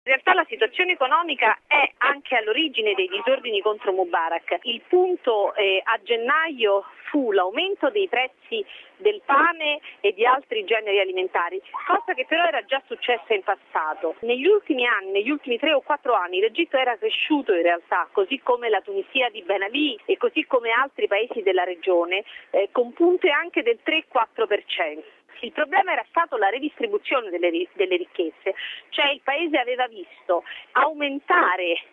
In realtà la situazione economica è anche all'origine dei disordini contro Mubarak. Il punto a gennaio fu l'aumento dei prezzi del pane e di altri generi alimentari, cosa che però era già successa in passato. Negli ultimi anni, negli ultimi 3 o 4 anni, l'Egitto era cresciuto in realtà, così come la Tunisia di Ben Ali e così come altri paesi della regione, con punte anche del 3-4%. Il problema era stato la redistribuzione delle ricchezze, cioè il Paese aveva visto aumentare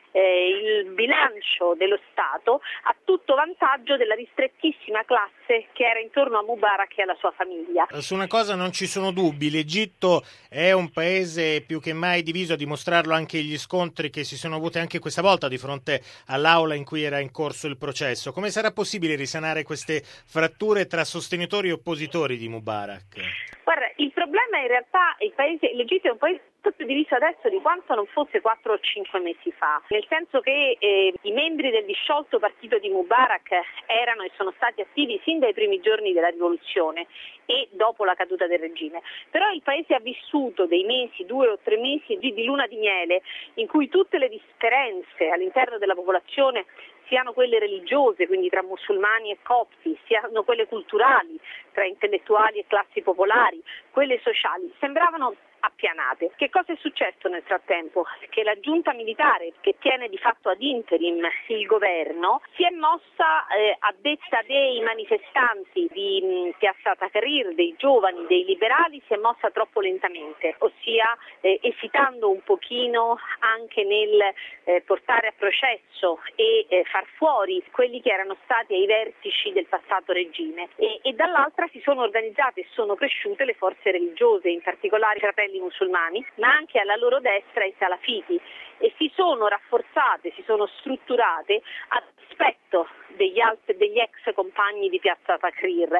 il bilancio dello Stato a tutto vantaggio della ristrettissima classe che era intorno a Mubarak e alla sua famiglia. Su una cosa non ci sono dubbi, l'Egitto è un paese più che mai diviso, a dimostrarlo anche gli scontri che si sono avuti anche questa volta di fronte all'aula in cui era in corso il processo. Come sarà possibile risanare queste fratture tra sostenitori e oppositori di Mubarak? Guarda, il problema in realtà l'Egitto è un paese più diviso adesso di quanto non fosse 4 o 5 mesi fa, nel senso che i membri del disciolto partito di Mubarak erano e sono stati attivi sin dai primi giorni della rivoluzione e dopo la caduta del regime, però il paese ha vissuto dei mesi, 2 o 3 mesi di luna di miele in cui tutte le differenze all'interno della popolazione, siano quelle religiose, quindi tra musulmani e copti, siano quelle culturali, tra intellettuali e classi popolari, quelle sociali, sembravano appianate. Che cosa è successo nel frattempo? Che la giunta militare, che tiene di fatto ad interim il governo, si è mossa a detta dei manifestanti di Piazza Tahrir, dei giovani, dei liberali, si è mossa troppo lentamente, ossia esitando un pochino anche nel portare a processo e far fuori quelli che erano stati ai vertici del passato regime e dall'altra si sono organizzate e sono cresciute le forze religiose, in particolare i fratelli musulmani, ma anche alla loro destra i salafiti, e si sono rafforzate, si sono strutturate a dispetto degli ex compagni di Piazza Tahrir.